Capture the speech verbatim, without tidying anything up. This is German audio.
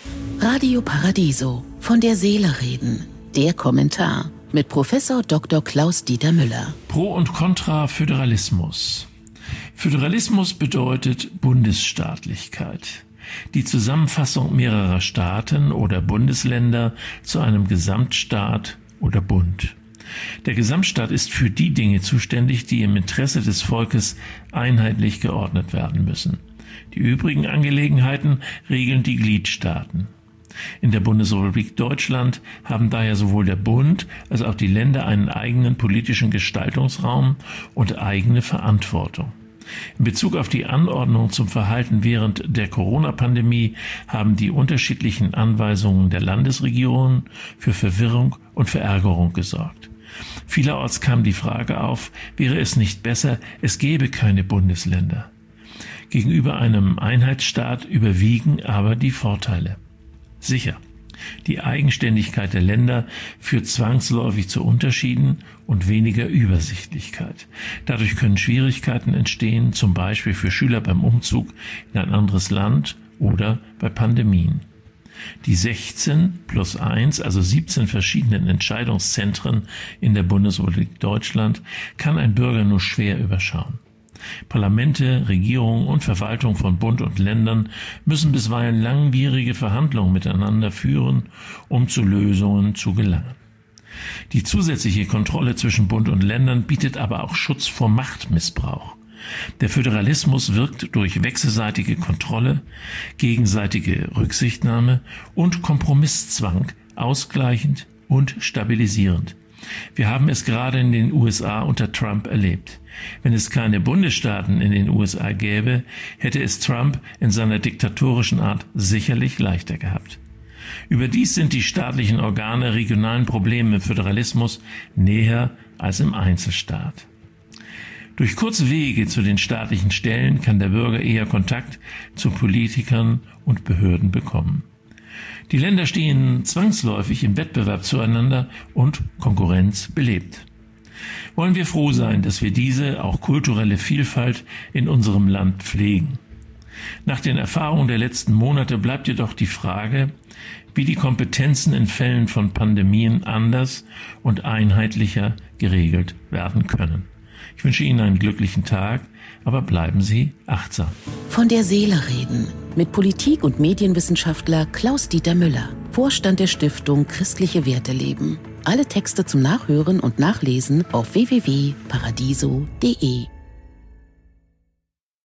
Radio Paradiso, von der Seele reden. Der Kommentar mit Professor Doktor Klaus-Dieter Müller. Pro und Contra Föderalismus. Föderalismus bedeutet Bundesstaatlichkeit. Die Zusammenfassung mehrerer Staaten oder Bundesländer zu einem Gesamtstaat oder Bund. Der Gesamtstaat ist für die Dinge zuständig, die im Interesse des Volkes einheitlich geordnet werden müssen. Die übrigen Angelegenheiten regeln die Gliedstaaten. In der Bundesrepublik Deutschland haben daher sowohl der Bund als auch die Länder einen eigenen politischen Gestaltungsraum und eigene Verantwortung. In Bezug auf die Anordnung zum Verhalten während der Corona-Pandemie haben die unterschiedlichen Anweisungen der Landesregierungen für Verwirrung und Verärgerung gesorgt. Vielerorts kam die Frage auf, wäre es nicht besser, es gäbe keine Bundesländer. Gegenüber einem Einheitsstaat überwiegen aber die Vorteile. Sicher, die Eigenständigkeit der Länder führt zwangsläufig zu Unterschieden und weniger Übersichtlichkeit. Dadurch können Schwierigkeiten entstehen, zum Beispiel für Schüler beim Umzug in ein anderes Land oder bei Pandemien. Die sechzehn plus eins, also siebzehn verschiedenen Entscheidungszentren in der Bundesrepublik Deutschland kann ein Bürger nur schwer überschauen. Parlamente, Regierungen und Verwaltung von Bund und Ländern müssen bisweilen langwierige Verhandlungen miteinander führen, um zu Lösungen zu gelangen. Die zusätzliche Kontrolle zwischen Bund und Ländern bietet aber auch Schutz vor Machtmissbrauch. Der Föderalismus wirkt durch wechselseitige Kontrolle, gegenseitige Rücksichtnahme und Kompromisszwang ausgleichend und stabilisierend. Wir haben es gerade in den U S A unter Trump erlebt. Wenn es keine Bundesstaaten in den U S A gäbe, hätte es Trump in seiner diktatorischen Art sicherlich leichter gehabt. Überdies sind die staatlichen Organe regionalen Problemen im Föderalismus näher als im Einzelstaat. Durch kurze Wege zu den staatlichen Stellen kann der Bürger eher Kontakt zu Politikern und Behörden bekommen. Die Länder stehen zwangsläufig im Wettbewerb zueinander und Konkurrenz belebt. Wollen wir froh sein, dass wir diese, auch kulturelle Vielfalt in unserem Land pflegen. Nach den Erfahrungen der letzten Monate bleibt jedoch die Frage, wie die Kompetenzen in Fällen von Pandemien anders und einheitlicher geregelt werden können. Ich wünsche Ihnen einen glücklichen Tag, aber bleiben Sie achtsam. Von der Seele reden mit Politik- und Medienwissenschaftler Klaus-Dieter Müller, Vorstand der Stiftung Christliche Werte leben. Alle Texte zum Nachhören und Nachlesen auf w w w punkt paradiso punkt d e.